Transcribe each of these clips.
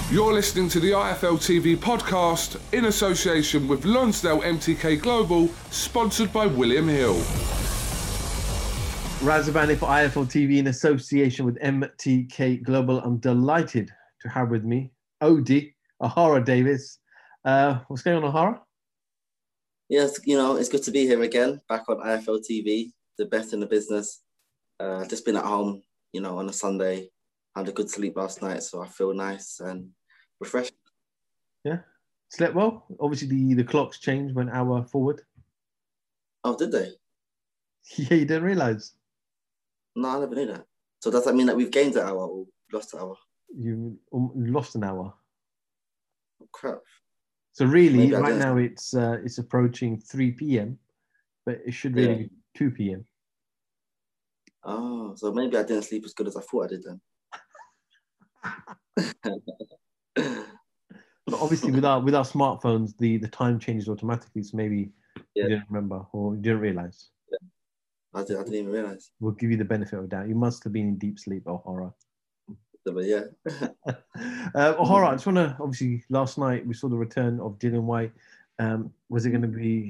You're listening to the IFL TV podcast in association with Lonsdale MTK Global, sponsored by William Hill. Razabani for IFL TV in association with MTK Global. I'm delighted to have with me Odie O'Hara Davis. What's going on, O'Hara? Yes, it's good to be here again, back on IFL TV, the best in the business. Just been at home, on a Sunday. Had a good sleep last night, so I feel nice and refreshed. Yeah, slept well. Obviously, the clocks changed, went an hour forward. Oh, did they? Yeah, you didn't realise? No, I never knew that. So does that mean that we've gained an hour or lost an hour? You lost an hour. Oh, crap. So really, right now it's approaching 3 p.m, but it should really be 2 p.m. Oh, so maybe I didn't sleep as good as I thought I did then. But obviously, with our smartphones, the time changes automatically. So maybe you didn't remember or you didn't realise. Yeah. I didn't even realise. We'll give you the benefit of the doubt. You must have been in deep sleep, O'Hara. But yeah. O'Hara, I just want to, obviously, last night we saw the return of Dillian Whyte. Was he going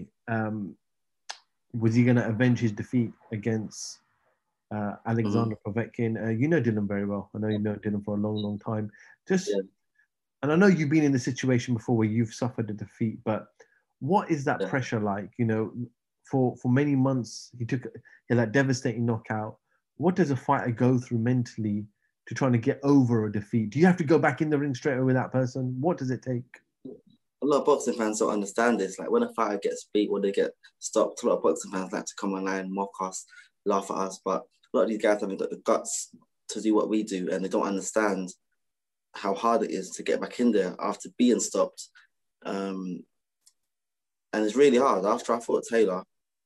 to avenge his defeat against Alexander Povetkin? You know Dillian very well. I know you know Dillian for a long, long time. And I know you've been in the situation before where you've suffered a defeat, but what is that pressure like? For many months, he took that devastating knockout. What does a fighter go through mentally to trying to get over a defeat? Do you have to go back in the ring straight away with that person? What does it take? A lot of boxing fans don't understand this. Like when a fighter gets beat or they get stopped, a lot of boxing fans like to come online, mock us, laugh at us. But a lot of these guys haven't got the guts to do what we do, and they don't understand how hard it is to get back in there after being stopped. And it's really hard. After I fought Taylor,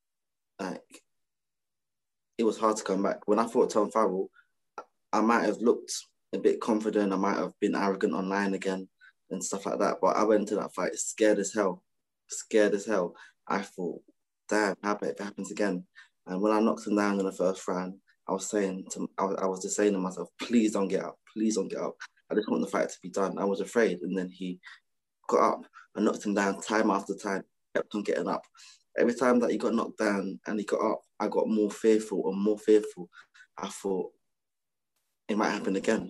it was hard to come back. When I fought Tom Farrell, I might have looked a bit confident. I might have been arrogant online again and stuff like that. But I went into that fight scared as hell. I thought, damn, how about if it happens again? And when I knocked him down in the first round, I was just saying to myself, please don't get up. Please don't get up. I just want the fight to be done. I was afraid. And then he got up and knocked him down time after time, kept on getting up. Every time that he got knocked down and he got up, I got more fearful and more fearful. I thought, it might happen again.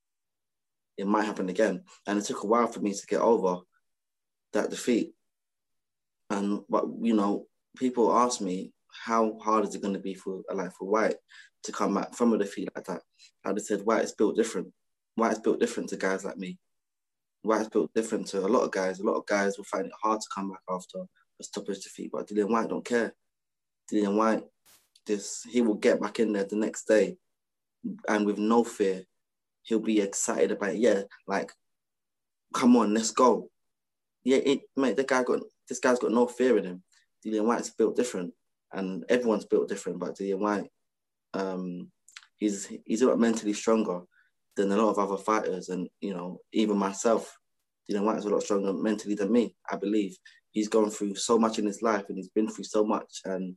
And it took a while for me to get over that defeat. But people ask me, how hard is it going to be for Whyte to come back from a defeat like that? I just said, Whyte is built different. Whyte is built different to guys like me. Whyte is built different to a lot of guys. A lot of guys will find it hard to come back after a stoppage defeat, but Dillian Whyte don't care. Dillian Whyte, he will get back in there the next day, and with no fear, he'll be excited about it. Yeah, like, come on, let's go. Yeah, this guy's got no fear in him. Dillian Whyte's built different, and everyone's built different, but Dillian Whyte, he's a lot mentally stronger than a lot of other fighters, and even myself. Dillian Whyte's a lot stronger mentally than me, I believe. He's gone through so much in his life, and he's been through so much, and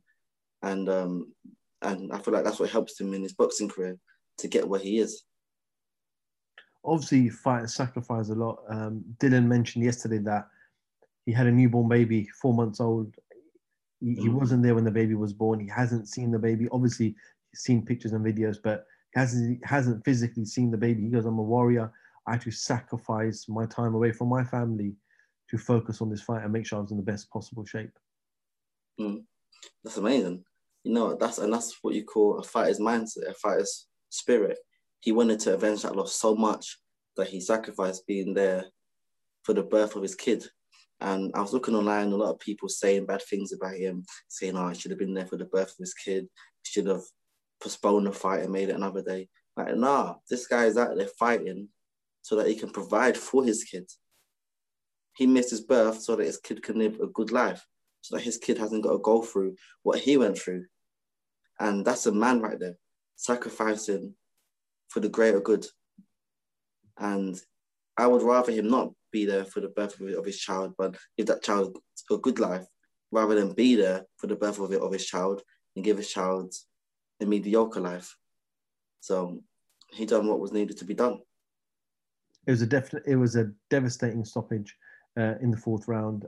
I feel like that's what helps him in his boxing career to get where he is. Obviously, fighters sacrifice a lot. Dillian mentioned yesterday that he had a newborn baby, 4 months old. He wasn't there when the baby was born. He hasn't seen the baby. Obviously, he's seen pictures and videos, but he hasn't physically seen the baby. He goes, I'm a warrior. I had to sacrifice my time away from my family to focus on this fight and make sure I was in the best possible shape. That's amazing. That's what you call a fighter's mindset, a fighter's spirit. He wanted to avenge that loss so much that he sacrificed being there for the birth of his kid. And I was looking online, a lot of people saying bad things about him, saying, he should have been there for the birth of his kid. He should have postponed the fight and made it another day. Like, nah, this guy is out there fighting so that he can provide for his kid. He missed his birth so that his kid can live a good life, so that his kid hasn't got to go through what he went through. And that's a man right there, sacrificing for the greater good. And I would rather him not be there for the birth of his child, but give that child a good life, rather than be there for the birth of his child and give his child a mediocre life. So he done what was needed to be done. It was a devastating stoppage in the fourth round.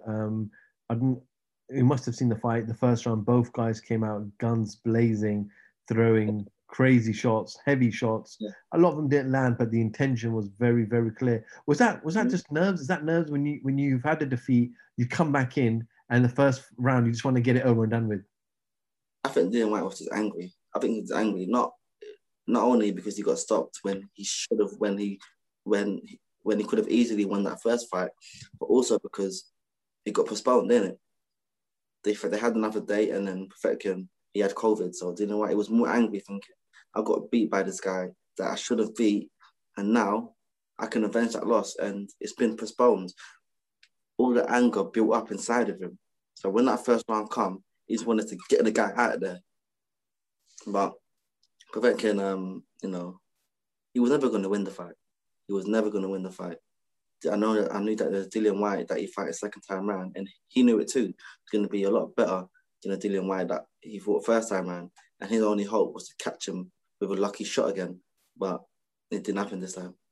You must have seen the fight. The first round, both guys came out guns blazing, throwing crazy shots, heavy shots. Yeah. A lot of them didn't land, but the intention was very, very clear. Was that just nerves? Is that nerves when you've had a defeat, you come back in, and the first round you just want to get it over and done with? I think Dillian White was just angry. I think he was angry, not only because he got stopped when he should have, when he could have easily won that first fight, but also because it got postponed, didn't it? They had another date, and then Povetkin, he had COVID, so Dillian White was more angry, thinking, I got beat by this guy that I should have beat, and now I can avenge that loss, and it's been postponed. All the anger built up inside of him. So when that first round come, he just wanted to get the guy out of there. But Povetkin, he was never going to win the fight. He was never going to win the fight. I knew that there's Dillian White that he fight a second time round, and he knew it too. It's going to be a lot better than the Dillian White that he fought first time round. And his only hope was to catch him with a lucky shot again, but it didn't happen this time.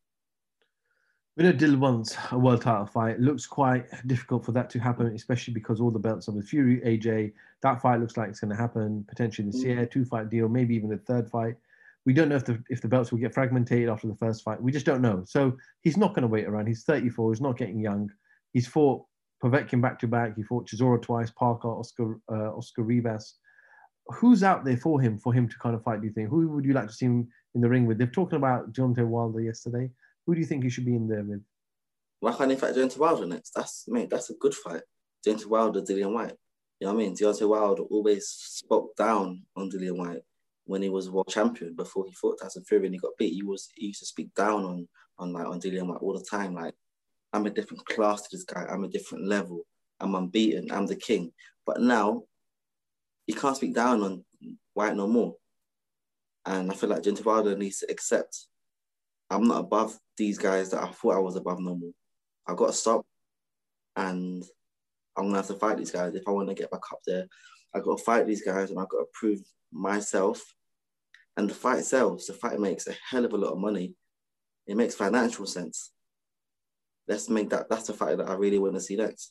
We know Dillian wants a world title fight. It looks quite difficult for that to happen, especially because all the belts are with Fury, AJ. That fight looks like it's going to happen potentially this year, 2-fight deal, maybe even a third fight. We don't know if the belts will get fragmented after the first fight. We just don't know. So he's not going to wait around. He's 34. He's not getting young. He's fought Povetkin back-to-back. He fought Chisora twice, Parker, Oscar Rivas. Who's out there for him to kind of fight, do you think? Who would you like to see him in the ring with? They've talked about Deontay Wilder yesterday. Who do you think he should be in there with? Why can't he fight Deontay Wilder next? That's a good fight. Deontay Wilder, Dillian White. You know what I mean? Deontay Wilder always spoke down on Dillian White when he was world champion before he fought Tyson Fury and he got beat. He used to speak down on Dillian White all the time. Like, I'm a different class to this guy. I'm a different level. I'm unbeaten. I'm the king. But now he can't speak down on White no more. And I feel like Deontay Wilder needs to accept, I'm not above these guys that I thought I was above no more. I've got to stop, and I'm going to have to fight these guys if I want to get back up there. I've got to fight these guys, and I've got to prove myself. And the fight sells. The fight makes a hell of a lot of money. It makes financial sense. Let's make that. That's the fight that I really want to see next.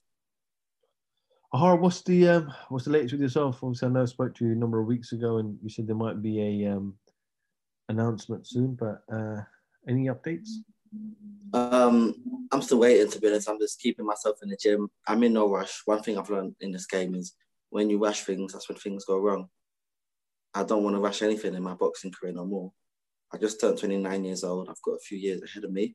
Ahara, what's the latest with yourself? Obviously, I know I spoke to you a number of weeks ago, and you said there might be a announcement soon. But any updates? I'm still waiting, to be honest. I'm just keeping myself in the gym. I'm in no rush. One thing I've learned in this game is when you rush things, that's when things go wrong. I don't want to rush anything in my boxing career no more. I just turned 29 years old. I've got a few years ahead of me.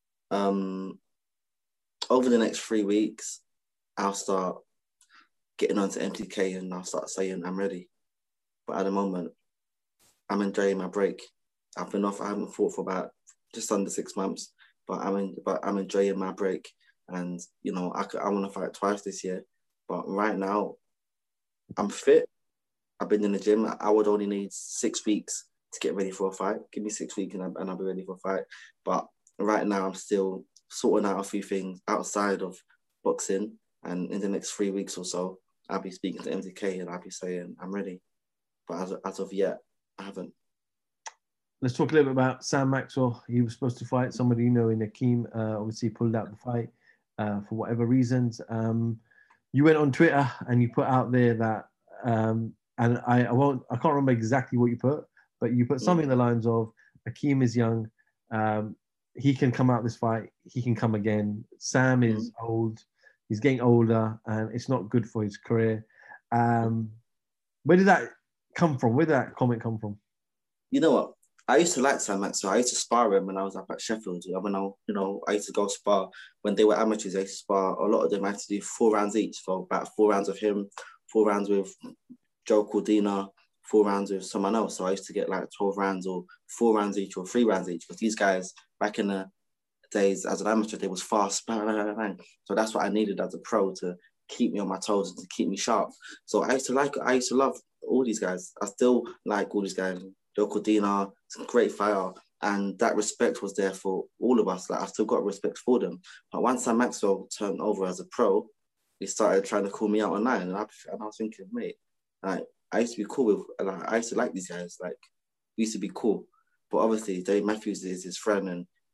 Over the next 3 weeks, I'll start getting onto MTK and I'll start saying I'm ready. But at the moment, I'm enjoying my break. I've been off. I haven't fought for about just under 6 months, but I'm enjoying my break. And I want to fight twice this year. But right now, I'm fit. I've been in the gym. I would only need 6 weeks to get ready for a fight. Give me 6 weeks and I'll be ready for a fight. But right now, I'm still sorting out a few things outside of boxing. And in the next 3 weeks or so, I'll be speaking to MTK and I'll be saying I'm ready. But as of yet, I haven't. Let's talk a little bit about Sam Maxwell. He was supposed to fight somebody in Akeem. Obviously, pulled out the fight for whatever reasons. You went on Twitter and you put out there that, and I can't remember exactly what you put, but you put something in the lines of Akeem is young. He can come out this fight. He can come again. Sam is old. He's getting older, and it's not good for his career. Where did that come from? Where did that comment come from? You know what? I used to like Sam Maxwell. I used to spar him when I was up at Sheffield. I used to go spar when they were amateurs. I used to spar. A lot of them I had to do 4 rounds each. So about 4 rounds of him, 4 rounds with Joe Cordina, 4 rounds with someone else. So I used to get like 12 rounds or 4 rounds each or 3 rounds each. Because these guys back in the days as an amateur, they was fast. Bang, bang, bang. So that's what I needed as a pro to keep me on my toes and to keep me sharp. So I used to love all these guys. I still like all these guys. Joe Cordina, it's a great fighter, and that respect was there for all of us. Like, I still got respect for them. But once Sam Maxwell turned over as a pro, he started trying to call me out online, and I was thinking, mate, like, I used to be cool with, I used to like these guys. Like, we used to be cool. But obviously, Dave Matthews is his friend, and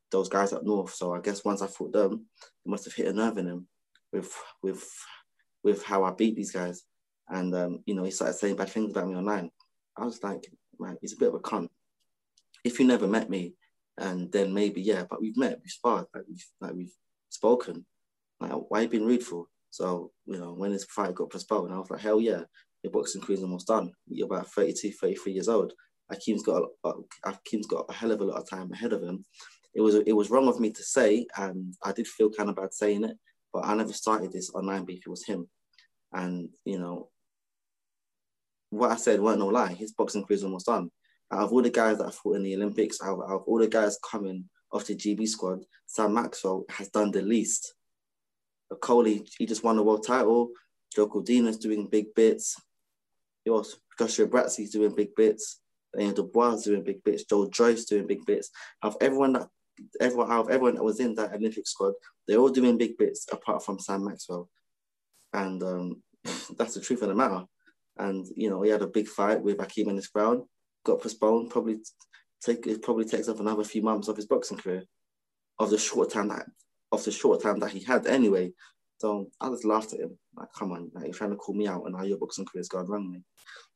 those guys up north. So I guess once I fought them, it must have hit a nerve in him with how I beat these guys. And you know, he started saying bad things about me online. I was like, man, he's a bit of a cunt. If you never met me, and then maybe, yeah, but we've met, we've sparred, we've spoken. Like, why you being rude for? So, you know, when his fight got postponed, I was like, hell yeah, your boxing career's almost done. You're about 32, 33 years old. Akeem's got a hell of a lot of time ahead of him. It was wrong of me to say, and I did feel kind of bad saying it, but I never started this online beef. It was him. And, you know, what I said weren't no lie. His boxing career's almost done. Out of all the guys that I fought in the Olympics, out of all the guys coming off the GB squad, Sam Maxwell has done the least. Coley, he just won the world title. Joe Cordina's doing big bits. Joshua Bratsy's doing big bits. Daniel Dubois doing big bits. Joe Joyce doing big bits. Out of everyone that was in that Olympic squad, they're all doing big bits apart from Sam Maxwell. And that's the truth of the matter. And, you know, he had a big fight with Akeem Ennis Brown, got postponed, it probably takes up another few months of his boxing career, of the short time that he had anyway. So I just laughed at him. Like, come on, like, you're trying to call me out and now your boxing career's gone wrong, man.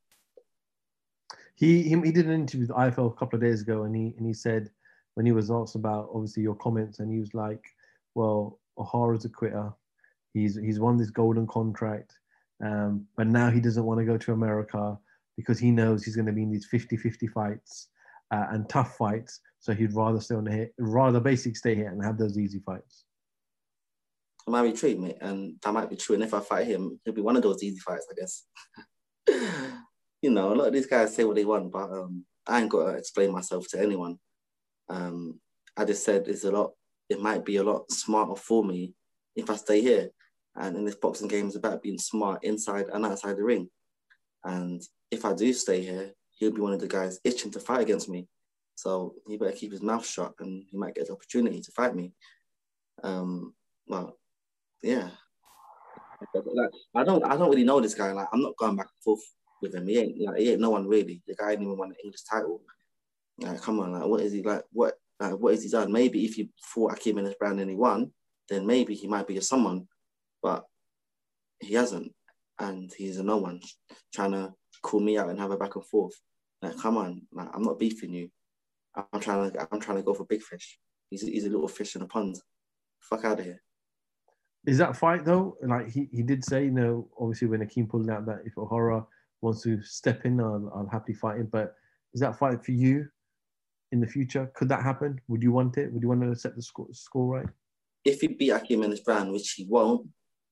He did an interview with IFL a couple of days ago, and he said, when he was asked about obviously your comments, and he was like, well, O'Hara's a quitter. He's won this golden contract, but now he doesn't want to go to America because he knows he's going to be in these 50-50 fights and tough fights. So he'd rather stay stay here and have those easy fights. It might be true, mate, and that might be true. And if I fight him, he'll be one of those easy fights, I guess. You know, a lot of these guys say what they want, but I ain't got to explain myself to anyone. I just said it might be a lot smarter for me if I stay here. And in this boxing game, it's about being smart inside and outside the ring. And if I do stay here, he'll be one of the guys itching to fight against me. So he better keep his mouth shut and he might get the opportunity to fight me. Well, yeah. Like, I don't really know this guy. Like, I'm not going back and forth with him. He ain't no one really. The guy ain't even won an English title. Like, come on, like, what is he like? What has he done? Maybe if he fought Akeem Ennis Brown and he won, then maybe he might be a someone. But he hasn't, and he's a no one trying to call me out and have a back and forth. Like, come on, like, I'm not beefing you. I'm trying to go for big fish. He's a little fish in a pond. Fuck out of here. Is that fight though? Like he did say, you know, obviously when Akeem pulled out that if O'Hara wants to step in, I'll happily fight him. But is that fight for you in the future? Could that happen? Would you want it? Would you want to set the score right? If he beat Akeem Ennis Brown, which he won't,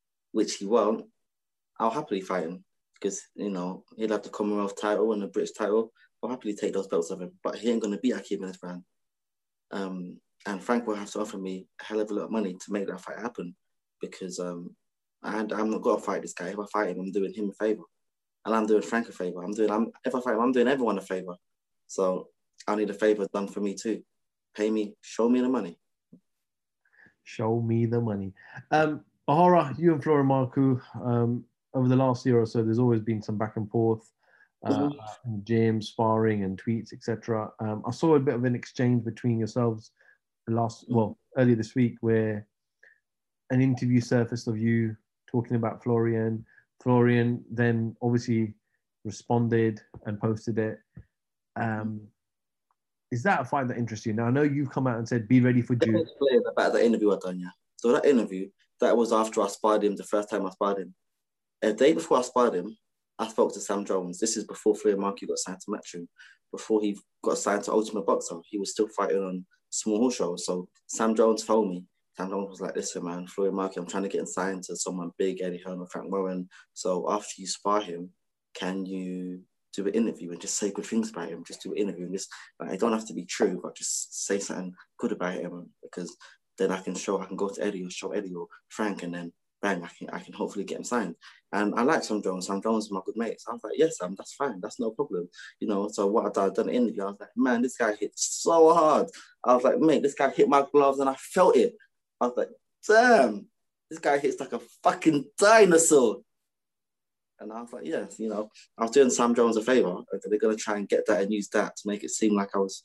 I'll happily fight him because, you know, he'll have the Commonwealth title and the British title. I'll happily take those belts of him, but he ain't going to beat Akeem Ennis Brown. And Frank will have to offer me a hell of a lot of money to make that fight happen because I'm not going to fight this guy. If I fight him, I'm doing him a favour. And I'm doing Frank a favour. If I fight him, I'm doing everyone a favour. So I need a favour done for me too. Pay me, show me the money. Show me the money. O'Hara, you and Florian Marku, over the last year or so, there's always been some back and forth, gym, sparring and tweets, etc. I saw a bit of an exchange between yourselves earlier this week where an interview surfaced of you talking about Florian. Florian then obviously responded and posted it. Is that a fight that interests you? Now, I know you've come out and said, be ready for June. Let me explain about that interview I done, yeah. So that interview, that was after I sparred him, the first time I sparred him. A day before I sparred him, I spoke to Sam Jones. This is before Florian Marku got signed to Matchroom. Before he got signed to Ultimate Boxer, he was still fighting on small horse shows. So Sam Jones phoned me. Sam Jones was like, listen, man, Florian Marku, I'm trying to get him signed to someone big, Eddie Hearn or Frank Warren. So after you spar him, can you do an interview and just say good things about him? Just do an interview and just, like, it don't have to be true, but just say something good about him because then I can go to Eddie or show Eddie or Frank, and then bang, I can hopefully get him signed. And I like Sam Jones. Sam Jones is my good mate. So I was like, yes, Sam, that's fine. That's no problem. You know, so what I done an interview, I was like, man, this guy hit so hard. I was like, mate, this guy hit my gloves and I felt it. I was like, damn, this guy hits like a fucking dinosaur. And I was like, yes, you know, I was doing Sam Jones a favour. They're going to try and get that and use that to make it seem like I was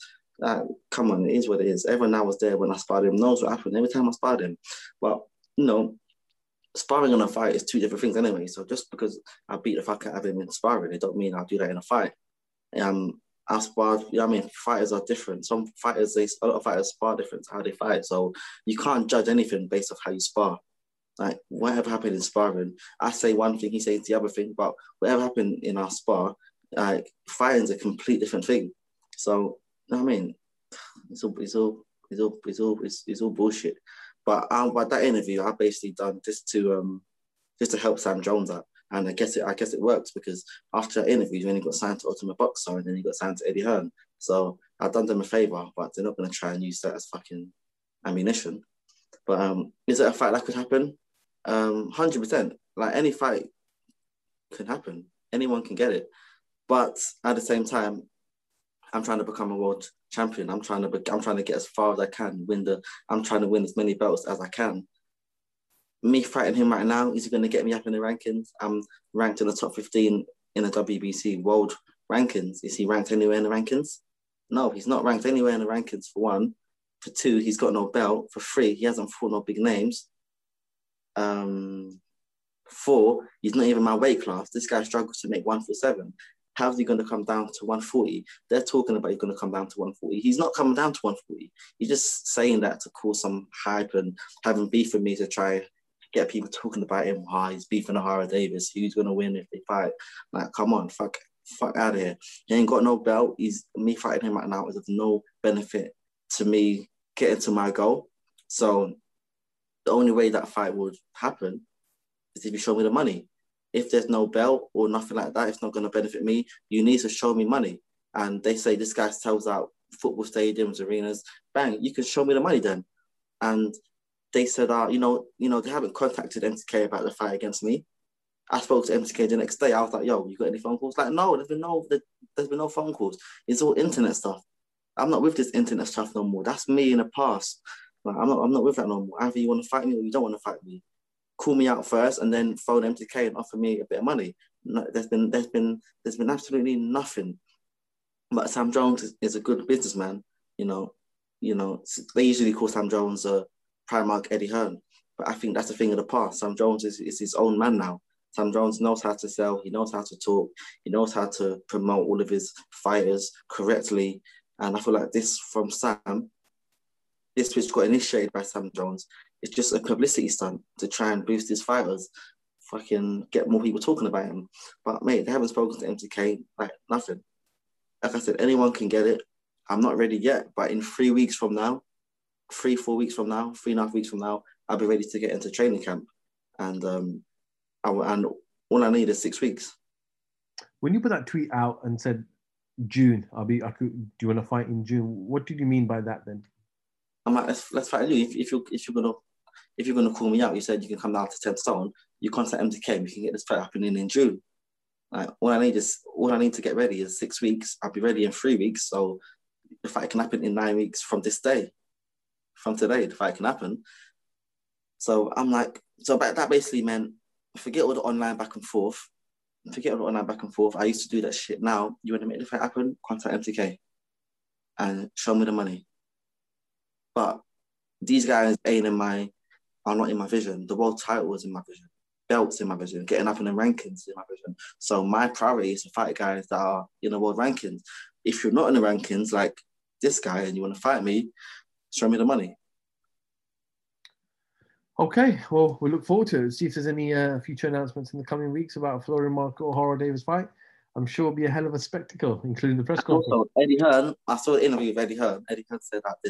Come on, it is what it is. Everyone that was there when I sparred him knows what happened every time I sparred him. But, you know, sparring and a fight is two different things anyway. So just because I beat the fuck out of him in sparring, it don't mean I'll do that in a fight. I sparred, you know what I mean? Fighters are different. Some fighters, a lot of fighters spar different how they fight. So you can't judge anything based off how you spar. Like, whatever happened in sparring, I say one thing, he says the other thing, but whatever happened in our spar, like, fighting's a complete different thing. So, you know what I mean? It's all bullshit. But by that interview, I basically done just to help Sam Jones out. And I guess it works, because after that interview, then he got signed to Ultimate Boxer, and then he got signed to Eddie Hearn. So I've done them a favor, but they're not going to try and use that as fucking ammunition. But is it a fight that could happen? 100%. Like, any fight can happen. Anyone can get it. But at the same time, I'm trying to become a world champion. I'm trying to get as far as I can. I'm trying to win as many belts as I can. Me fighting him right now, is he going to get me up in the rankings? I'm ranked in the top 15 in the WBC world rankings. Is he ranked anywhere in the rankings? No, he's not ranked anywhere in the rankings, for one. For two, he's got no belt. For three, he hasn't fought no big names. 4, he's not even my weight class. This guy struggles to make 147. How's he going to come down to 140? They're talking about he's going to come down to 140. He's not coming down to 140. He's just saying that to cause some hype and having beef with me to try get people talking about him. He's beefing Ohara Davis. Who's going to win if they fight? Like, come on, fuck out of here. He ain't got no belt. Me fighting him right now is of no benefit to me getting to my goal. So the only way that fight would happen is if you show me the money. If there's no belt or nothing like that, it's not going to benefit me. You need to show me money. And they say this guy sells out football stadiums, arenas. Bang, you can show me the money then. And they said, they haven't contacted MTK about the fight against me. I spoke to MTK the next day. I was like, yo, you got any phone calls? Like, no, there's been no phone calls. It's all internet stuff. I'm not with this internet stuff no more. That's me in the past. Like, I'm not with that no more. Either you want to fight me or you don't want to fight me. Call me out first and then phone MTK and offer me a bit of money. No, there's been absolutely nothing. But Sam Jones is a good businessman. They usually call Sam Jones Primark Eddie Hearn, but I think that's a thing of the past. Sam Jones is his own man now. Sam Jones knows how to sell. He knows how to talk. He knows how to promote all of his fighters correctly. And I feel like this from Sam, this which got initiated by Sam Jones, it's just a publicity stunt to try and boost his fighters, fucking get more people talking about him. But mate, they haven't spoken to MTK, like nothing. Like I said, anyone can get it. I'm not ready yet, but in 3 weeks from now, 3-4 weeks from now, 3.5 weeks from now, I'll be ready to get into training camp. And all I need is 6 weeks. When you put that tweet out and said June, do you want to fight in June? What did you mean by that then? I'm like, let's fight you. If you're gonna call me out, you said you can come down to 10 stone. You contact MTK, we can get this fight happening in June. Like, all I need to get ready is 6 weeks. I'll be ready in 3 weeks. So the fight can happen in 9 weeks from this day. From today, the fight can happen. So I'm like, that basically meant forget all the online back and forth. I used to do that shit. Now, you want to make the fight happen? Contact MTK and show me the money. But these guys are not in my vision. The world title is in my vision. Belts in my vision. Getting up in the rankings in my vision. So my priority is to fight guys that are in the world rankings. If you're not in the rankings, like this guy, and you want to fight me, show me the money. Okay, well, we look forward to it. See if there's any future announcements in the coming weeks about Florian Marco or Ohara Davis fight. I'm sure it'll be a hell of a spectacle, including the press conference. Also, Eddie Hearn, I saw the interview with Eddie Hearn. Eddie Hearn said that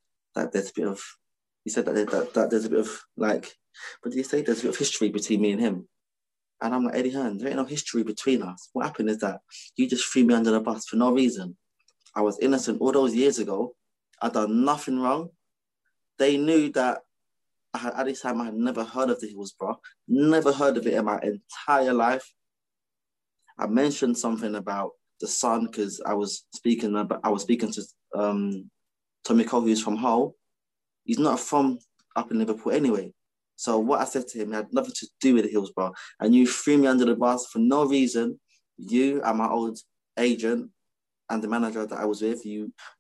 he said that there's a bit of like, what did he say? There's a bit of history between me and him. And I'm like, Eddie Hearn, there ain't no history between us. What happened is that you just threw me under the bus for no reason. I was innocent all those years ago. I'd done nothing wrong. They knew that at this time I had never heard of the Hillsborough, never heard of it in my entire life. I mentioned something about the son because I was speaking to Tommy Cole, who's from Hull. He's not from up in Liverpool anyway. So what I said to him had nothing to do with the Hillsborough. And you threw me under the bus for no reason. You and my old agent and the manager that I was with, you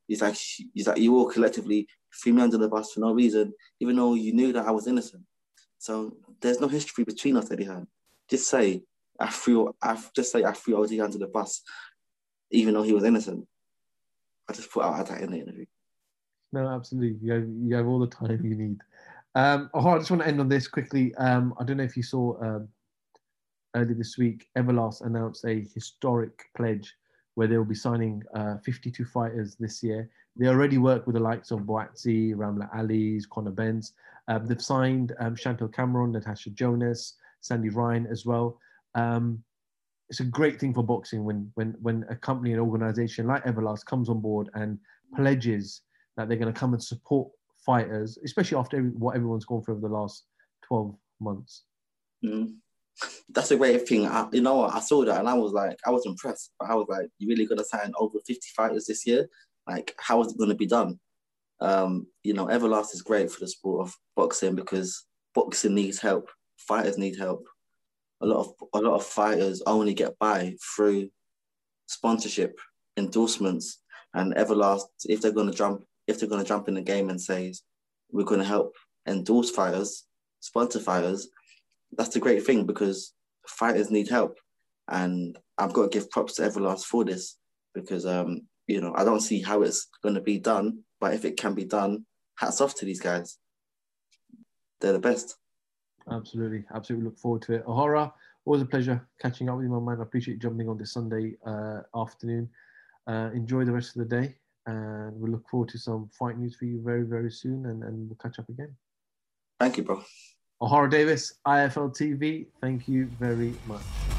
He's like, you all collectively threw me under the bus for no reason, even though you knew that I was innocent. So there's no history between us, Eddie. Just say I threw OD under the bus, even though he was innocent. I just put out that in the interview. No, absolutely. You have all the time you need. I just want to end on this quickly. I don't know if you saw earlier this week, Everlast announced a historic pledge where they will be signing 52 fighters this year. They already work with the likes of Boatzy, Ramla Ali, Conor Benz. They've signed Chantel Cameron, Natasha Jonas, Sandy Ryan as well. It's a great thing for boxing when a company, an organization like Everlast comes on board and pledges that they're going to come and support fighters, especially after what everyone's gone through over the last 12 months. Mm. That's a great thing. You know what? I saw that and I was impressed. But I was like, you really going to sign over 50 fighters this year? Like, how is it going to be done? Everlast is great for the sport of boxing because boxing needs help. Fighters need help. A lot of fighters only get by through sponsorship, endorsements, and Everlast. If they're going to jump in the game and say we're going to help endorse fighters, sponsor fighters, that's a great thing because fighters need help, and I've got to give props to Everlast for this because I don't see how it's going to be done, but if it can be done, hats off to these guys. They're the best. Absolutely look forward to it. O'Hara, always a pleasure catching up with you, my man. I appreciate you jumping on this Sunday afternoon. Enjoy the rest of the day, and we'll look forward to some fight news for you very, very soon, and we'll catch up again. Thank you, bro. O'Hara Davies, IFL TV, thank you very much.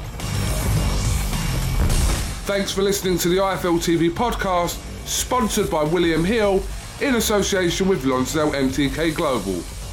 Thanks for listening to the IFL TV podcast, sponsored by William Hill in association with Lonsdale MTK Global.